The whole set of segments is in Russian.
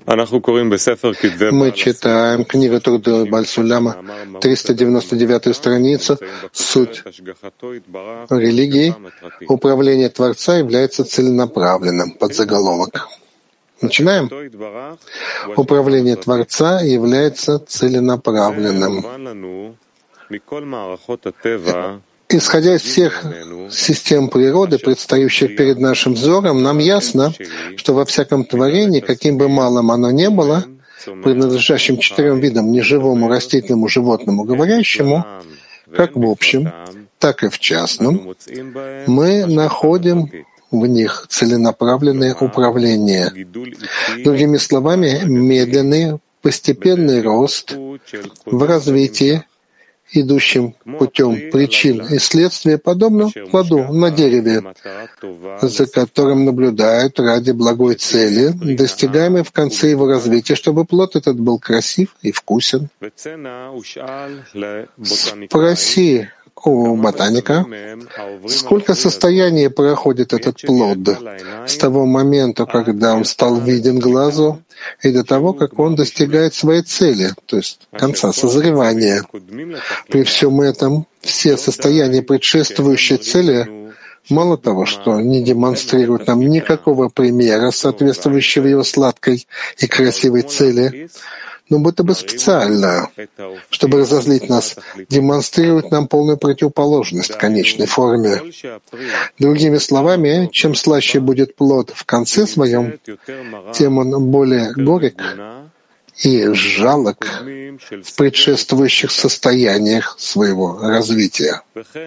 Мы читаем книгу Труды Бааль Суляма, 399-ю страницу. Суть религии — управление Творца является целенаправленным. Подзаголовок. Начинаем. Управление Творца является целенаправленным. Исходя из всех систем природы, предстающих перед нашим взором, нам ясно, что во всяком творении, каким бы малым оно ни было, принадлежащим 4 видам — неживому, растительному, животному, говорящему, как в общем, так и в частном, мы находим в них целенаправленное управление. Другими словами, медленный, постепенный рост в развитии, идущим путем причин и следствия, подобно плоду на дереве, за которым наблюдают ради благой цели, достигаемой в конце его развития, чтобы плод этот был красив и вкусен. Спроси у ботаника, сколько состояний проходит этот плод с того момента, когда он стал виден глазу, и до того, как он достигает своей цели, то есть конца созревания. При всем этом все состояния предшествующей цели мало того, что не демонстрируют нам никакого примера, соответствующего его сладкой и красивой цели, но будто бы специально, чтобы разозлить нас, демонстрирует нам полную противоположность конечной форме. Другими словами, чем слаще будет плод в конце своем, тем он более горек и жалок в предшествующих состояниях своего развития.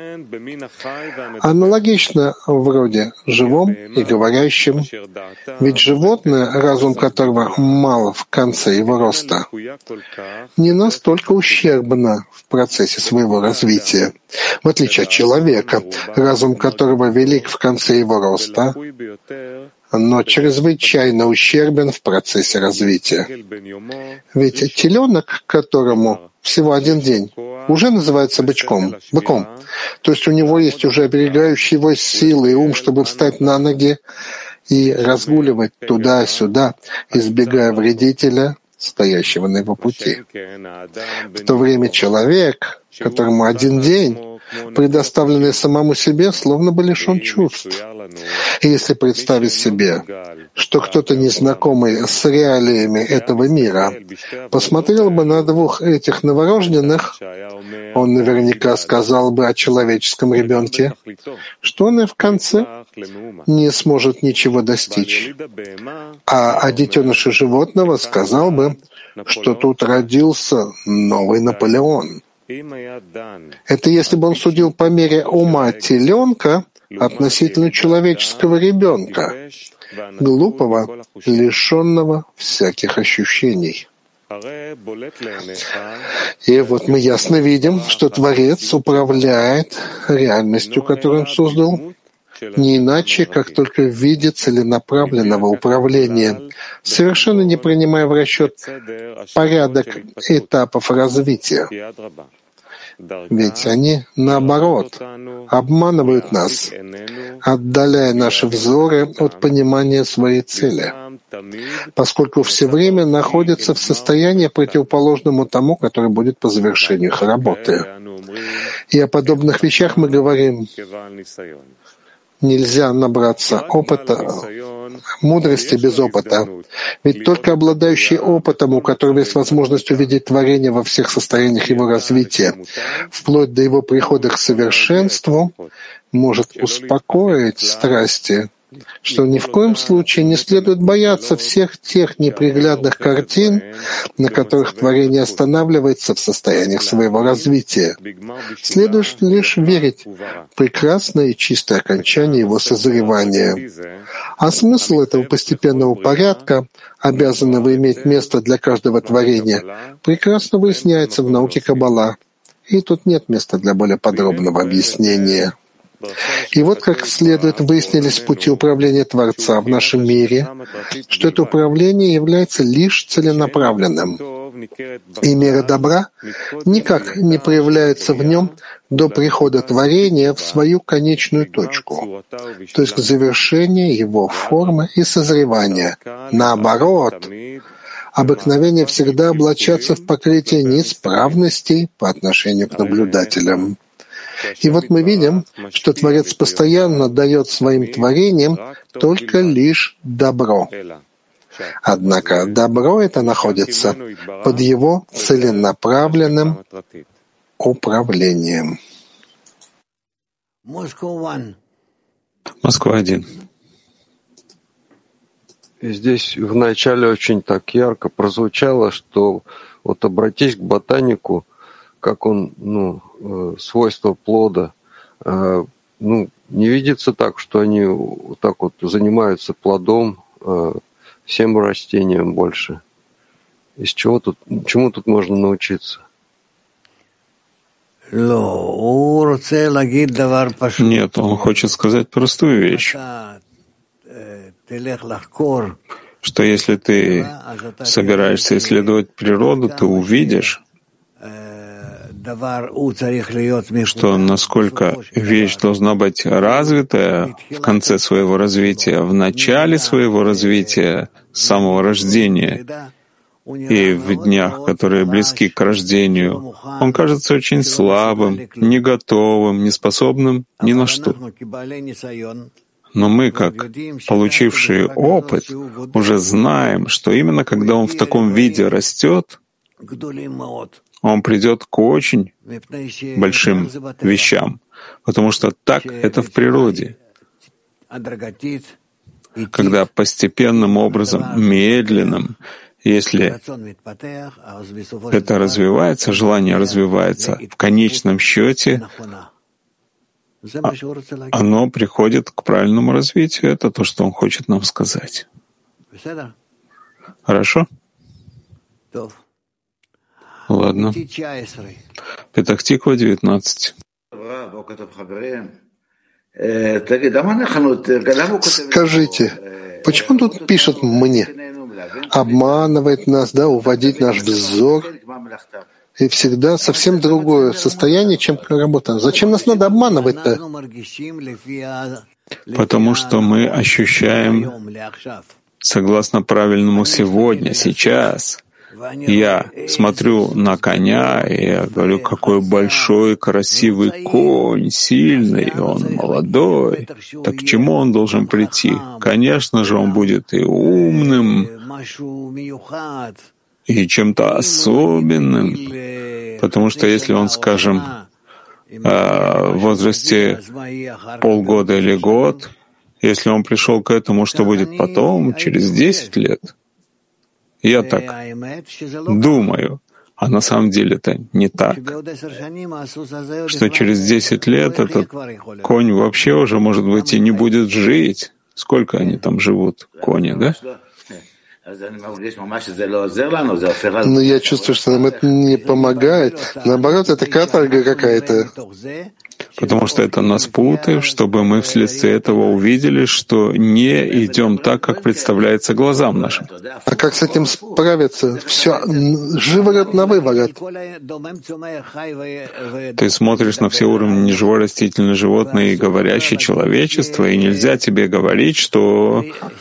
Аналогично вроде живом и говорящем, ведь животное, разум которого мал в конце его роста, не настолько ущербно в процессе своего развития, в отличие от человека, разум которого велик в конце его роста, но чрезвычайно ущербен в процессе развития. Ведь теленок, которому всего 1 день, уже называется быком. То есть у него есть уже оберегающие его силы и ум, чтобы встать на ноги и разгуливать туда-сюда, избегая вредителя, стоящего на его пути. В то время человек, которому 1 день, предоставленный самому себе, словно бы лишен чувств. И если представить себе, что кто-то незнакомый с реалиями этого мира посмотрел бы на 2 этих новорожденных, он наверняка сказал бы о человеческом ребенке, что он и в конце не сможет ничего достичь. А о детеныше животного сказал бы, что тут родился новый Наполеон. Это если бы он судил по мере ума теленка относительно человеческого ребенка, глупого, лишенного всяких ощущений. И вот мы ясно видим, что Творец управляет реальностью, которую он создал, не иначе, как только в виде целенаправленного управления, совершенно не принимая в расчет порядок этапов развития. Ведь они, наоборот, обманывают нас, отдаляя наши взоры от понимания своей цели, поскольку все время находятся в состоянии противоположному тому, которое будет по завершению их работы. И о подобных вещах мы говорим: нельзя набраться опыта, мудрости без опыта. Ведь только обладающий опытом, у которого есть возможность увидеть творение во всех состояниях его развития, вплоть до его прихода к совершенству, может успокоить страсти, что ни в коем случае не следует бояться всех тех неприглядных картин, на которых творение останавливается в состояниях своего развития. Следует лишь верить в прекрасное и чистое окончание его созревания. А смысл этого постепенного порядка, обязанного иметь место для каждого творения, прекрасно выясняется в науке Каббала. И тут нет места для более подробного объяснения. И вот как следует выяснились пути управления Творца в нашем мире, что это управление является лишь целенаправленным. И мера добра никак не проявляется в нем до прихода творения в свою конечную точку, то есть к завершению его формы и созревания. Наоборот, обыкновение всегда облачаться в покрытие неисправностей по отношению к наблюдателям. И вот мы видим, что Творец постоянно дает своим творениям только лишь добро. Однако добро это находится под его целенаправленным управлением. Москва-1. И здесь вначале очень так ярко прозвучало, что вот обратись к ботанику, как он, свойства плода, не видится так, что они вот так вот занимаются плодом, всем растениям больше. Чему тут можно научиться? Нет, он хочет сказать простую вещь, что если ты собираешься исследовать природу, ты увидишь, что насколько вещь должна быть развитая в конце своего развития, в начале своего развития, с самого рождения, и в днях, которые близки к рождению, он кажется очень слабым, не готовым, не способным ни на что. Но мы, как получившие опыт, уже знаем, что именно когда он в таком виде растет, он придет к очень большим вещам, потому что так это в природе. Когда постепенным образом, медленным, если это развивается, желание развивается, в конечном счете оно приходит к правильному развитию. Это то, что он хочет нам сказать. Хорошо? Ладно. Петах-Тиква, 19. Скажите, почему тут пишет «мне»? Обманывает нас, уводить наш взор, и всегда совсем другое состояние, чем работа. Зачем нас надо обманывать-то? Потому что мы ощущаем согласно правильному сегодня, сейчас. Я смотрю на коня, и я говорю, какой большой, красивый конь, сильный, он молодой. Так к чему он должен прийти? Конечно же, он будет и умным, и чем-то особенным. Потому что если он, скажем, в возрасте полгода или год, если он пришел к этому, что будет потом, через 10 лет, я так думаю, а на самом деле это не так, что через 10 лет этот конь вообще уже, может быть, и не будет жить. Сколько они там живут, кони, да? Но я чувствую, что нам это не помогает. Наоборот, это каторга какая-то. Потому что это нас путает, чтобы мы вследствие этого увидели, что не идем так, как представляется глазам нашим. А как с этим справиться? Все живород на выворот. Ты смотришь на все уровни неживое, растительное, животное и говорящее человечество, и нельзя тебе говорить, что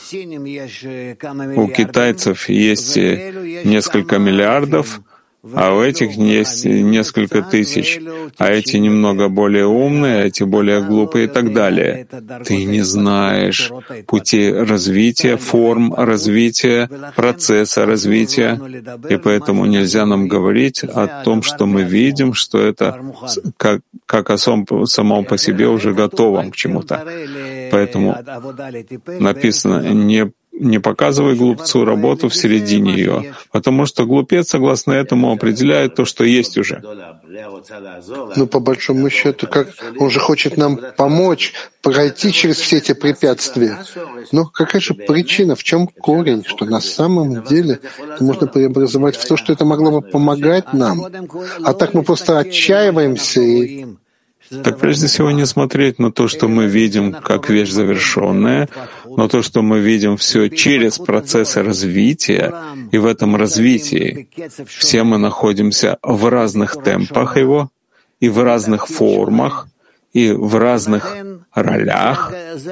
у китайцев есть несколько миллиардов, а у этих есть несколько тысяч, а эти немного более умные, а эти более глупые и так далее. Ты не знаешь пути развития, форм развития, процесса развития, и поэтому нельзя нам говорить о том, что мы видим, что это как о самом по себе уже готовом к чему-то. Поэтому написано не показывай глупцу работу в середине ее, потому что глупец, согласно этому, определяет то, что есть уже. Ну, по большому счету, как он же хочет нам помочь пройти через все эти препятствия. Но какая же причина, в чем корень, что на самом деле это можно преобразовать в то, что это могло бы помогать нам? А так мы просто отчаиваемся и... Так прежде всего не смотреть на то, что мы видим как вещь завершенная, но то, что мы видим все через процессы развития, и в этом развитии все мы находимся в разных темпах его, и в разных формах, и в разных ролях,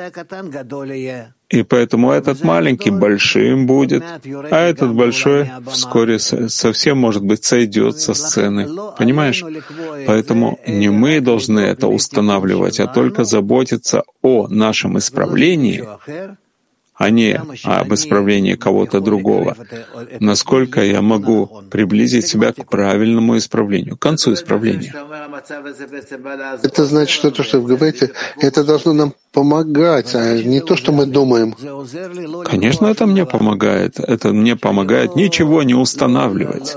и поэтому этот маленький большим будет, а этот большой вскоре совсем, может быть, сойдет со сцены. Понимаешь? Поэтому не мы должны это устанавливать, а только заботиться о нашем исправлении, а не об исправлении кого-то другого. Насколько я могу приблизить себя к правильному исправлению, к концу исправления. Это значит, что то, что вы говорите, это должно нам помогать, а не то, что мы думаем. Конечно, это мне помогает. Это мне помогает ничего не устанавливать.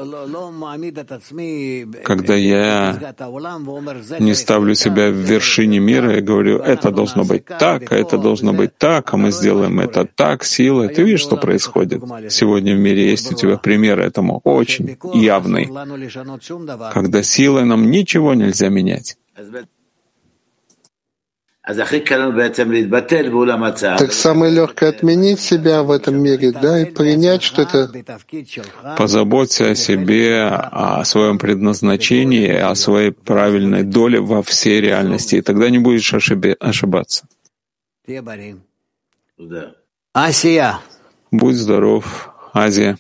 Когда я не ставлю себя в вершине мира и говорю, это должно быть так, а это должно быть так, а мы сделаем это так, силой. Ты видишь, что происходит? Сегодня в мире есть у тебя пример этому, очень явный, когда силой нам ничего нельзя менять. Так самое легкое — отменить себя в этом мире, да, и принять, что это... Позаботься о себе, о своем предназначении, о своей правильной доле во всей реальности, и тогда не будешь ошибаться. Асия. Будь здоров, Азия.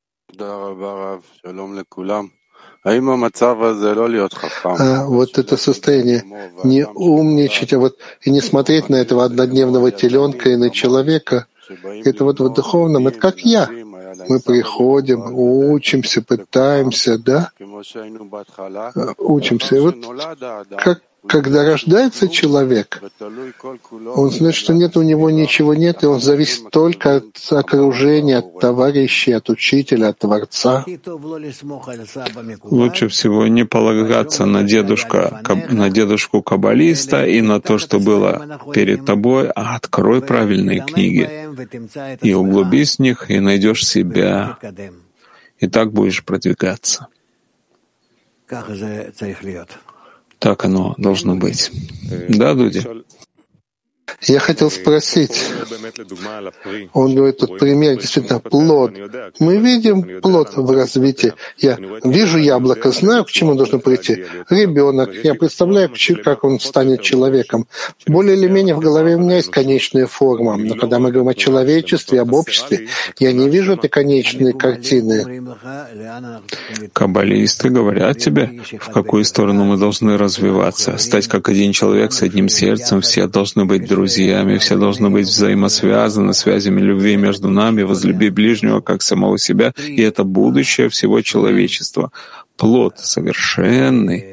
Вот это состояние не умничать, а вот и не смотреть на этого однодневного теленка и на человека, это вот в духовном, это как я. Мы приходим, учимся, пытаемся, да? Учимся. И вот когда рождается человек, он знает, что нет у него ничего нет, и он зависит только от окружения, от товарищей, от учителя, от Творца. Лучше всего не полагаться на дедушку-каббалиста и на то, что было перед тобой, а открой правильные книги и углубись в них, и найдешь себя, и так будешь продвигаться. Так оно должно быть. Да, Дуди? Я хотел спросить, он говорит, тут пример, действительно, плод. Мы видим плод в развитии. Я вижу яблоко, знаю, к чему должно прийти. Ребенок, я представляю, как он станет человеком. Более или менее в голове у меня есть конечная форма. Но когда мы говорим о человечестве, об обществе, я не вижу этой конечной картины. Каббалисты говорят тебе, в какую сторону мы должны развиваться, стать как один человек с одним сердцем, все должны быть друзьями, все должны быть взаимосвязаны связями любви между нами, возлюби ближнего как самого себя, и это будущее всего человечества. Плод совершенный,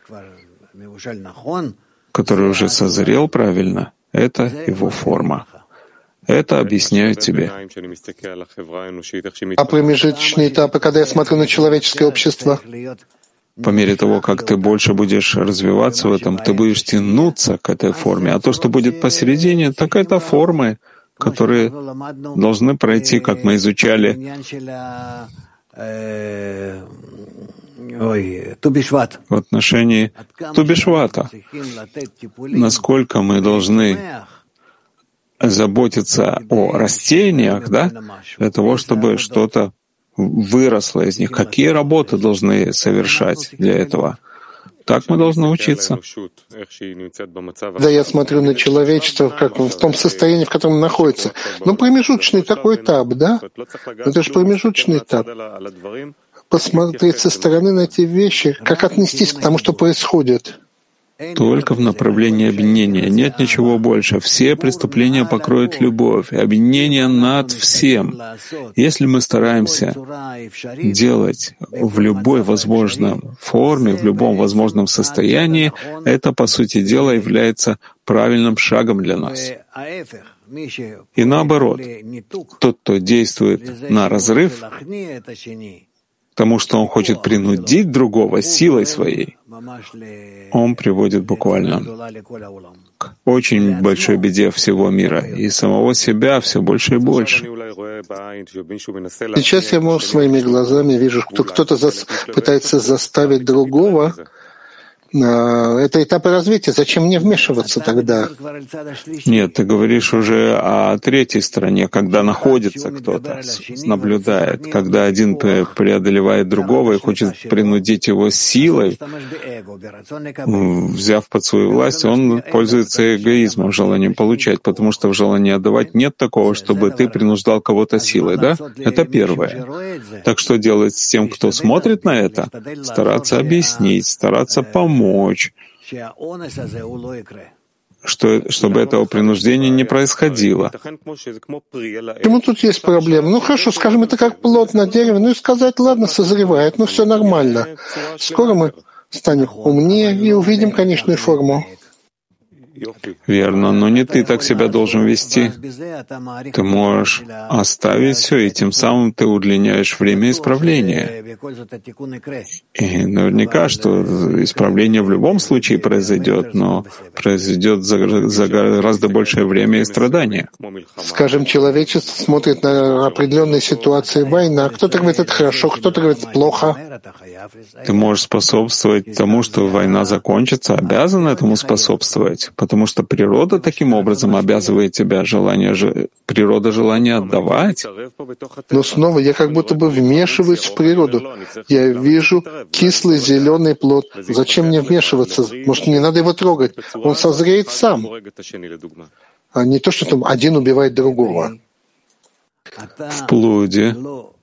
который уже созрел правильно, это его форма. Это объясняют тебе. А промежуточные этапы, когда я смотрю на человеческое общество? По мере того, как ты больше будешь развиваться в этом, ты будешь тянуться к этой форме. А то, что будет посередине, так это формы, которые должны пройти, как мы изучали в отношении Тубишвата. Насколько мы должны заботиться о растениях, да, для того, чтобы что-то выросло из них. Какие работы должны совершать для этого? Так мы должны учиться. Да, я смотрю на человечество, как в том состоянии, в котором находится. Ну, промежуточный такой этап, да? Это же промежуточный этап. Посмотреть со стороны на эти вещи, как отнестись к тому, что происходит. Только в направлении объединения. Нет ничего больше. Все преступления покроет любовь. Объединение над всем. Если мы стараемся делать в любой возможной форме, в любом возможном состоянии, это, по сути дела, является правильным шагом для нас. И наоборот, тот, кто действует на разрыв, потому что он хочет принудить другого силой своей, он приводит буквально к очень большой беде всего мира и самого себя все больше и больше. Сейчас я, может, своими глазами вижу, кто-то пытается заставить другого Это этапы развития. Зачем мне вмешиваться тогда? Нет, ты говоришь уже о третьей стороне, когда находится кто-то, наблюдает, когда один преодолевает другого и хочет принудить его силой, взяв под свою власть, он пользуется эгоизмом, желанием получать, потому что в желании отдавать нет такого, чтобы ты принуждал кого-то силой, да? Это первое. Так что делать с тем, кто смотрит на это? Стараться объяснить, стараться помочь, чтобы этого принуждения не происходило. Почему тут есть проблема? Ну хорошо, скажем, это как плод на дереве, и сказать, ладно, созревает, все нормально. Скоро мы станем умнее и увидим конечную форму. Верно, но не ты так себя должен вести. Ты можешь оставить все, и тем самым ты удлиняешь время исправления. И наверняка, что исправление в любом случае произойдет, но произойдет за гораздо большее время и страдания. Скажем, человечество смотрит на определенные ситуации войны, кто-то говорит, это хорошо, кто-то говорит, плохо. Ты можешь способствовать тому, что война закончится, обязан этому способствовать, потому что природа таким образом обязывает тебя, природа желания отдавать. Но снова я как будто бы вмешиваюсь в природу. Я вижу кислый зеленый плод. Зачем мне вмешиваться? Может, не надо его трогать? Он созреет сам. А не то, что там один убивает другого. В плоде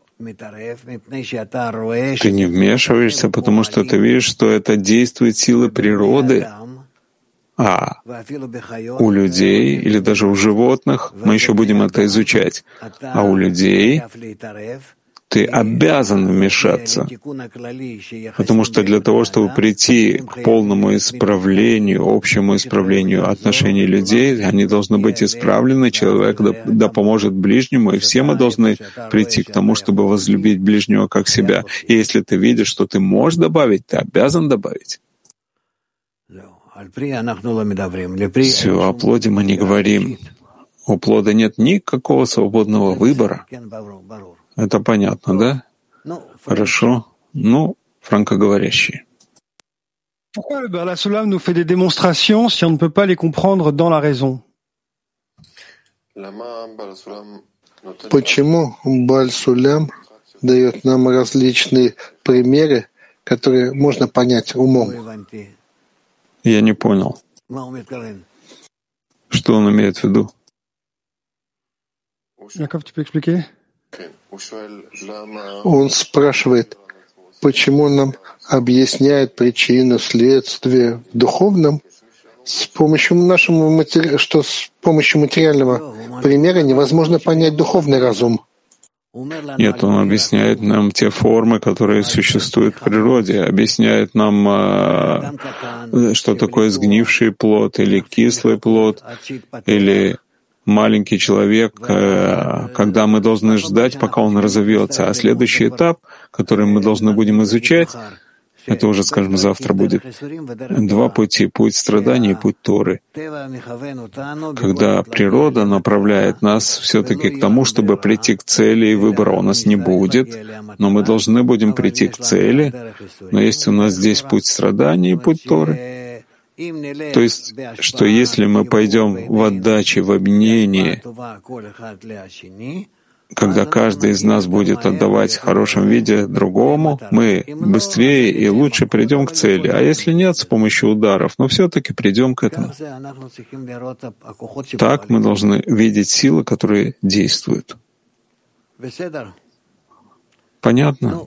ты не вмешиваешься, потому что ты видишь, что это действует силы природы. А у людей или даже у животных, мы еще будем это изучать, а у людей ты обязан вмешаться, потому что для того, чтобы прийти к полному исправлению, общему исправлению отношений людей, они должны быть исправлены, человек да поможет ближнему, и все мы должны прийти к тому, чтобы возлюбить ближнего как себя. И если ты видишь, что ты можешь добавить, ты обязан добавить. Все, о плоде мы не говорим. У плода нет никакого свободного выбора. Это понятно, да? Хорошо. Франкоговорящие. Pourquoi le Baal HaSulam nous fait des démonstrations si on ne peut pas les comprendre dans la raison? Почему Бааль Сулям дает нам различные примеры, которые можно понять умом? Я не понял. Что он имеет в виду? Яков, tu peux expliquer? Он спрашивает, почему он нам объясняет причину, следствие в духовном, с помощью что с помощью материального примера невозможно понять духовный разум. Нет, он объясняет нам те формы, которые существуют в природе, объясняет нам, что такое сгнивший плод или кислый плод, или маленький человек, когда мы должны ждать, пока он разовьется. А следующий этап, который мы должны будем изучать, это уже, скажем, завтра будет. Два пути — путь страданий и путь Торы. Когда природа направляет нас все-таки к тому, чтобы прийти к цели, и выбора у нас не будет, но мы должны будем прийти к цели, но есть у нас здесь путь страданий и путь Торы. То есть, что если мы пойдем в отдаче, в объединении, когда каждый из нас будет отдавать в хорошем виде другому, мы быстрее и лучше придем к цели. А если нет, с помощью ударов, но все-таки придем к этому. Так мы должны видеть силы, которые действуют. Понятно?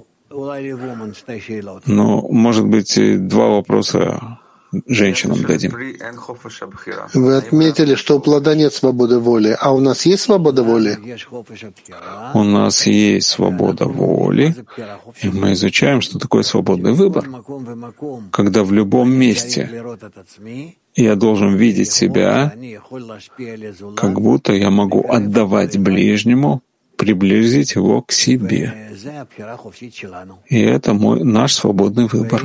Но, может быть, два вопроса женщинам дадим. Вы отметили, что у плода нет свободы воли, а у нас есть свобода воли? У нас есть свобода воли, и мы изучаем, что такое свободный выбор. Когда в любом месте я должен видеть себя, как будто я могу отдавать ближнему, приблизить его к себе. И это наш свободный выбор.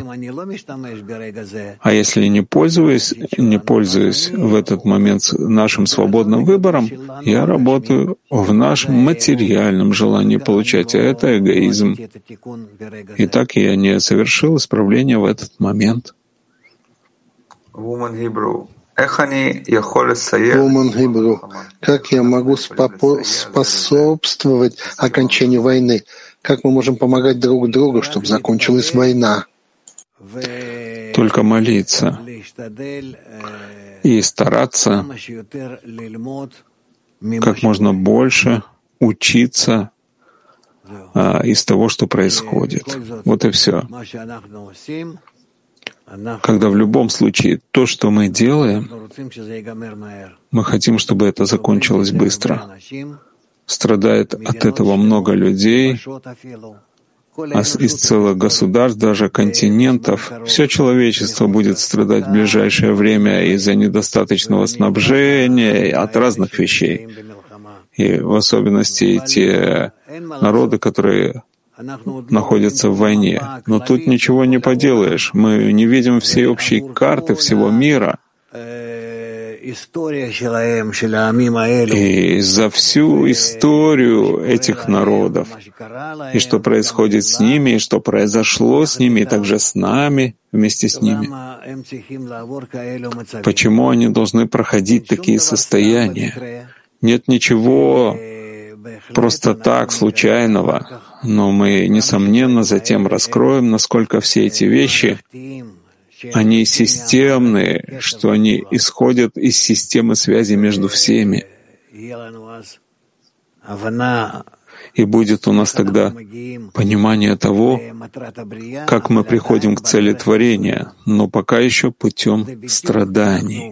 А если не пользуюсь в этот момент нашим свободным выбором, я работаю в нашем материальном желании получать, а это эгоизм. И так я не совершил исправления в этот момент. Woman Hebrew. Как я могу способствовать окончанию войны? Как мы можем помогать друг другу, чтобы закончилась война? Только молиться и стараться как можно больше учиться из того, что происходит. Вот и все. Когда в любом случае то, что мы делаем, мы хотим, чтобы это закончилось быстро. Страдает от этого много людей, из целых государств, даже континентов. Все человечество будет страдать в ближайшее время из-за недостаточного снабжения, от разных вещей. И в особенности те народы, которые находятся в войне. Но тут ничего не поделаешь. Мы не видим всей общей карты всего мира. И за всю историю этих народов, и что происходит с ними, и что произошло с ними, и также с нами, вместе с ними. Почему они должны проходить такие состояния? Нет ничего просто так, случайного, но мы, несомненно, затем раскроем, насколько все эти вещи, они системные, что они исходят из системы связи между всеми. И будет у нас тогда понимание того, как мы приходим к цели творения, но пока еще путем страданий.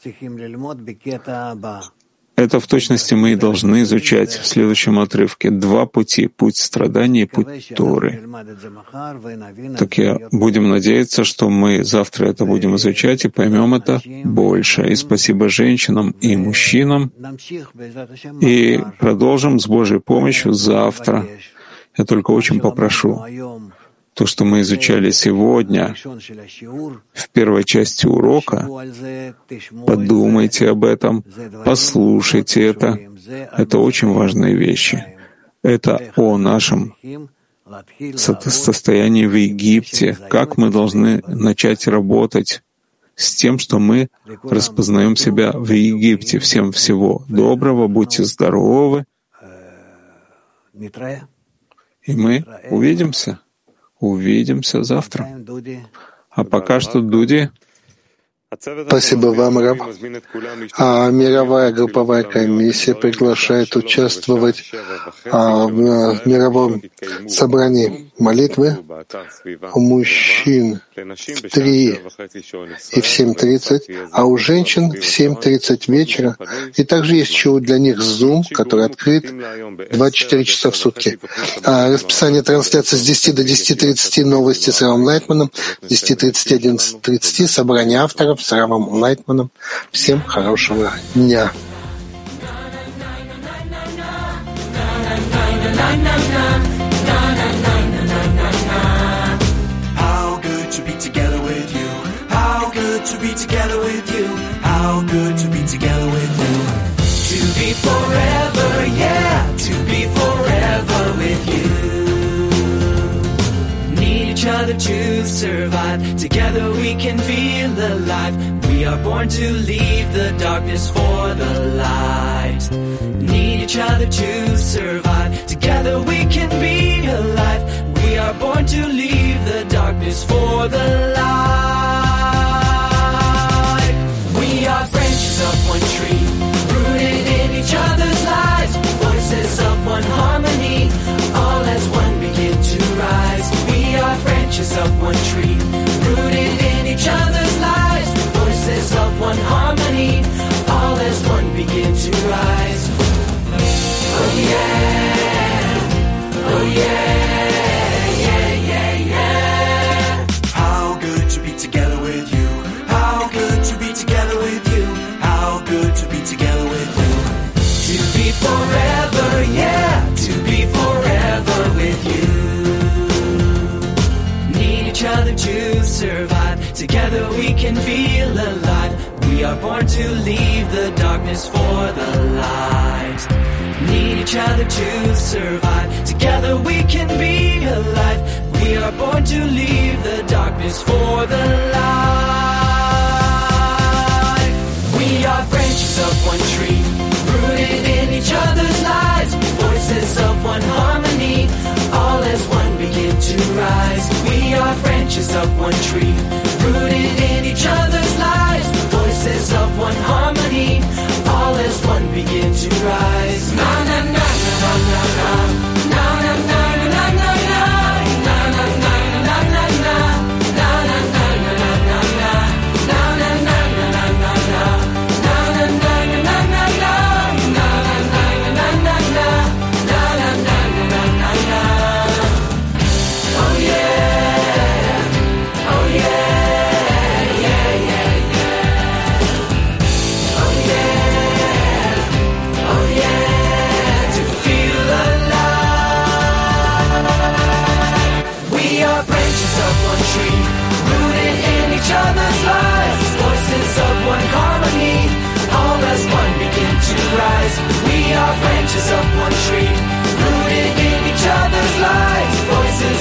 Это в точности мы и должны изучать в следующем отрывке. Два пути — путь страданий и путь Торы. Так будем надеяться, что мы завтра это будем изучать и поймем это больше. И спасибо женщинам и мужчинам. И продолжим с Божьей помощью завтра. Я только очень попрошу. То, что мы изучали сегодня в первой части урока, подумайте об этом, послушайте это. Это очень важные вещи. Это о нашем состоянии в Египте, как мы должны начать работать с тем, что мы распознаем себя в Египте. Всем всего доброго, будьте здоровы, и мы увидимся. Увидимся завтра. А пока что, Дуди. Спасибо вам, Раб. А мировая групповая комиссия приглашает участвовать в мировом собрании молитвы у мужчин в 3 и в 7:30, а у женщин в 7:30 вечера. И также есть еще для них Zoom, который открыт 24 часа в сутки. Расписание трансляции с 10 до 10:30 новости с Равом Лайтманом, с 10:30 11:30 собрание авторов с Равом Лайтманом. Всем хорошего дня. How good to be together with you. How good to be together with you. How good to be together with you. To be forever, yeah, to be forever with you. Each other to survive. Together we can feel alive. We are born to leave the darkness for the light. Need each other to survive. Together we can be alive. We are born to leave the darkness for the light. We are branches of one tree, rooted in each other's lives. Voices of one harmony, all as one begin to rise. We are branches of one tree, rooted in each other's lives. Voices of one harmony, all as one begin to rise. Oh yeah, oh yeah, yeah, yeah, yeah. How good to be together with you. How good to be together with you. How good to be together with you. To be forever, yeah, to be forever with you. Each other to survive. Together we can feel alive. We are born to leave the darkness for the light. Need each other to survive. Together we can be alive. We are born to leave the darkness for the light. to rise. We are branches of one tree, rooted in each other's lives. Voices of one harmony, all as one begin to rise. Na na na na na na na na na na na na na na na na na na na. Each other's lives, voices of one harmony, all as one begin to rise. We are branches of one tree, rooted in each other's lives, voices